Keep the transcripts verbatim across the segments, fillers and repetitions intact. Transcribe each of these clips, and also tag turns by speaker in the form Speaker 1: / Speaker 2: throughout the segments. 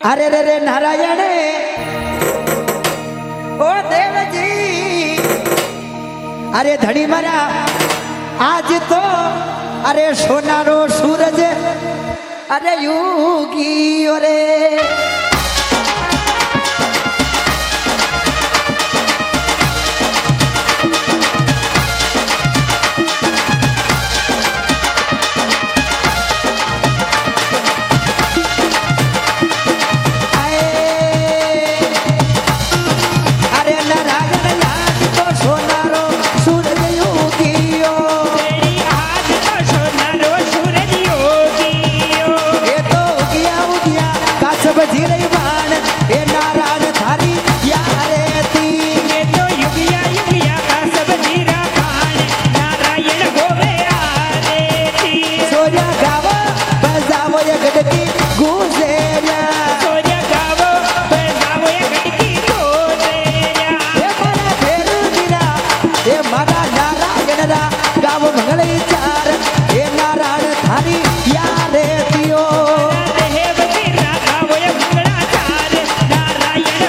Speaker 1: अरे रे रे नारायण ओ देव जी अरे धनी मरा आज तो अरे सोनारो सूरज अरे युगी अरे
Speaker 2: नारायण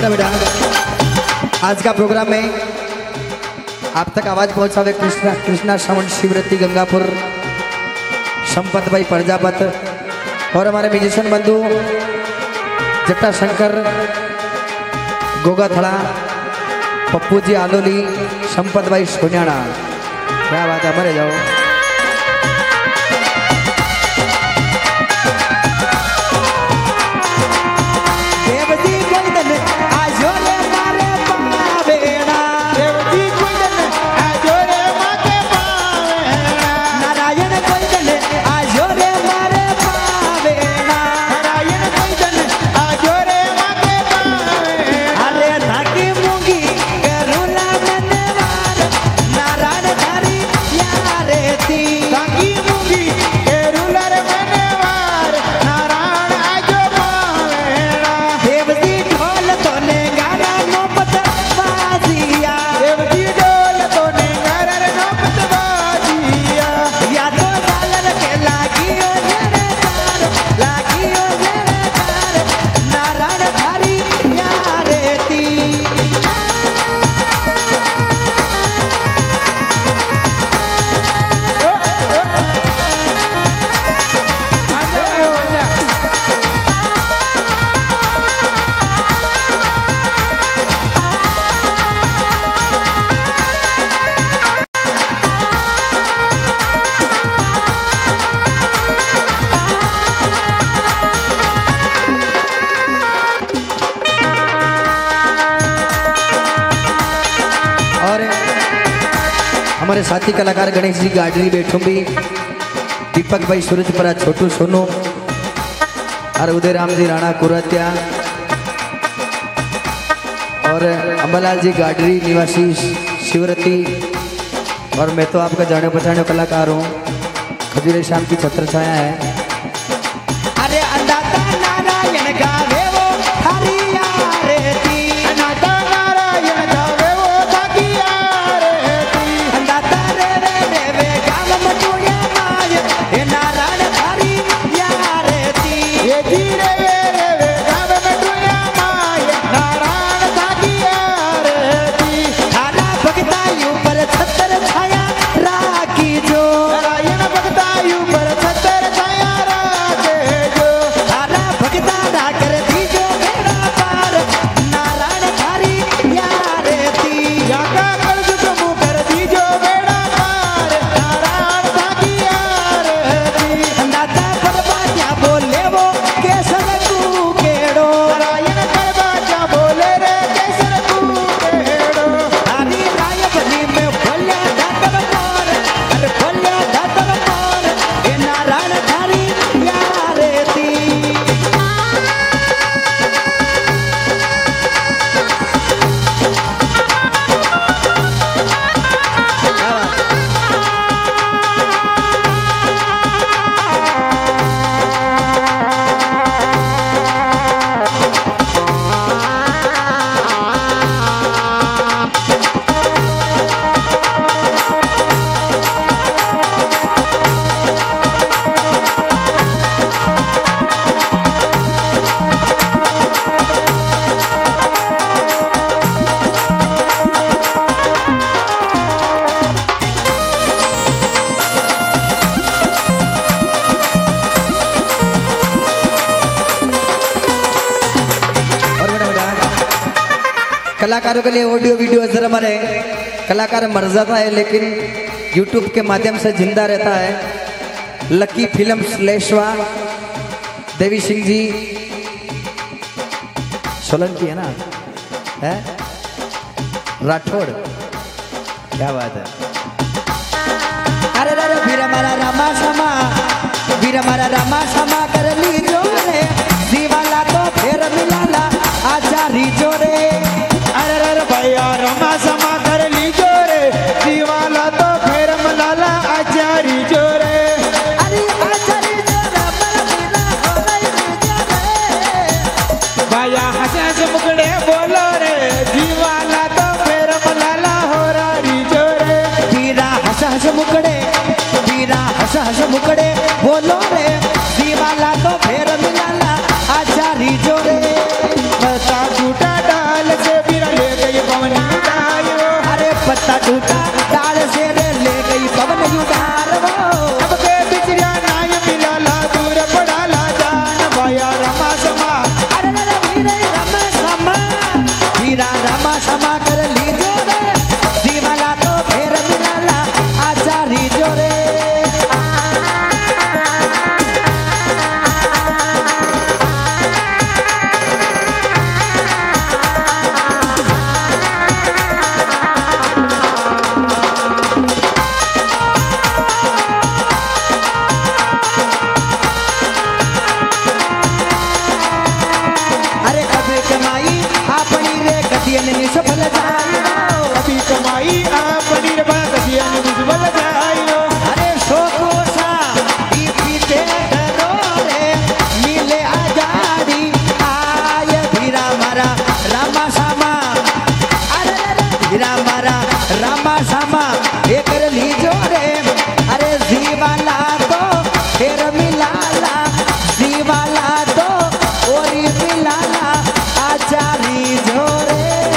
Speaker 1: बेटा बेटा आज का प्रोग्राम में आप तक आवाज पहुंचावे कृष्णा कृष्णा श्रवण शिवरती गंगापुर संपत भाई प्रजापत और हमारे म्यूजिशियन बंधु जट्टा शंकर गोगा थड़ा पप्पू जी आलोली संपत भाई सोनियाड़ा। क्या बात है, मरे जाओ। हमारे साथी कलाकार गणेश जी गाडरी बैठो भी, दीपक भाई सूरजपरा छोटू सोनू और उदय राम जी राणा कुरतिया और अंबालाल जी गाडरी निवासी शिवरती। और मैं तो आपका जाने पहचाने कलाकार हूँ, खजूरे श्याम की छत्र छाया है। अरे अंदाता नारायण गावे वो हरिया रेती, अंदाता नारायण गावे वो हरिया रेती, अंदाता रे रे रे वे गाव मटुया माय ए नारायण हरिया रेती, ये जी रे रे वे गाव मटुया माय नारायण हरिया रेती। थारा भगता ऊपर छत्र छाया राखी जो, नारायण भगता ऊपर छत्र छाया राखे जो, थारा भगता ना कर दीजो बेड़ा पार नारायण थारी यारेती, याका कर्ज तुम कर दीजो बेड़ा पार नारायण थारी यारेती। अंदाता परबा क्या बोले वो केसर तू केड़ो, नारायण परबा क्या बोले रे केसर तू केड़ो, थारी राय बनी में बोल्या दातर मोर, अरे बोल्या दातर मोर ए नारायण थारी यारेती। और बेटा बेटा कलाकारों के लिए ऑडियो वीडियो जरा हमारे कलाकार मर जाता है लेकिन यूट्यूब के माध्यम से जिंदा रहता है। लकी फिल्म श्लेषवा देवी सिंह जी सोलंकी है ना, है राठौड़। क्या बात है। अरे अरे वीर हमारा रामा शमा, वीर हमारा रामा शमा कर ली जो रे, दीवाला तो फिर मिलाला आचारी जोरे।
Speaker 2: अरे अरे भैया रमा समा कर लीजो रे, दीवाला तो फिर मलाला आचारी जोरे।
Speaker 1: अरे आचारी जोरे बलबीरा हो रही जोरे,
Speaker 2: भैया हंस हंस मुकड़े बोलो रे, दीवाला तो फिर मलाला हो रही जोरे।
Speaker 1: वीरा हंस हंस मुकड़े, वीरा हंस हंस मुकड़े बोलो रे, दीवाला तो फिर मिलाला आचारी जोरे।
Speaker 2: बता झूठा डाल
Speaker 1: क्षमा कर लीजो रे जीवाला तो फेर मिलाला आचारी जो रे निष्फल जायो
Speaker 2: कभी कमाई अपनी गतियन निष्फल जायो
Speaker 1: अरे शोको सा ई पीते डरो रे मिले आजादी आय धीरा मारा रामा सामा अरे धीरा मारा रामा सामा एक लीजो रे अरे जीवाला तो फिर मिलाला जीवाला तो ओरी मिलाला आचारी झोरे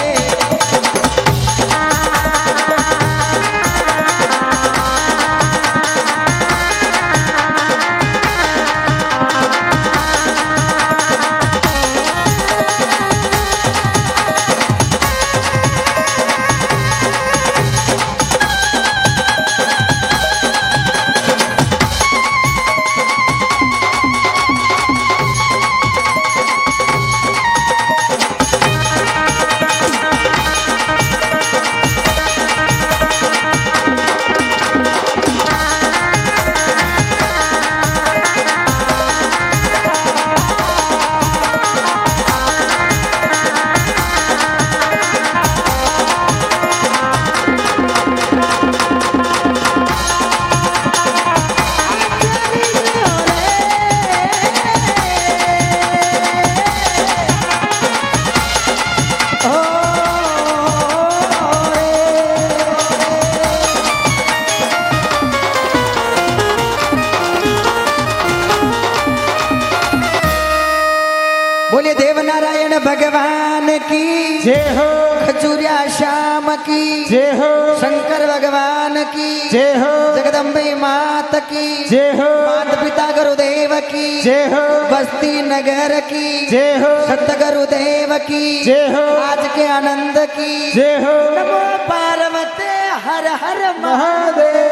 Speaker 1: बोले देवनारायण भगवान की
Speaker 2: जय हो
Speaker 1: खजूरिया श्याम की
Speaker 2: जय हो
Speaker 1: शंकर भगवान की
Speaker 2: जय हो
Speaker 1: जगदम्बे मात की
Speaker 2: जय हो
Speaker 1: माता पिता गुरुदेव की
Speaker 2: जय हो
Speaker 1: बस्ती नगर की
Speaker 2: जय हो
Speaker 1: सत गुरुदेव की
Speaker 2: जय हो
Speaker 1: आज के आनंद की
Speaker 2: जय हो
Speaker 1: नमो पार्वती हर हर महादेव।
Speaker 2: महादेव।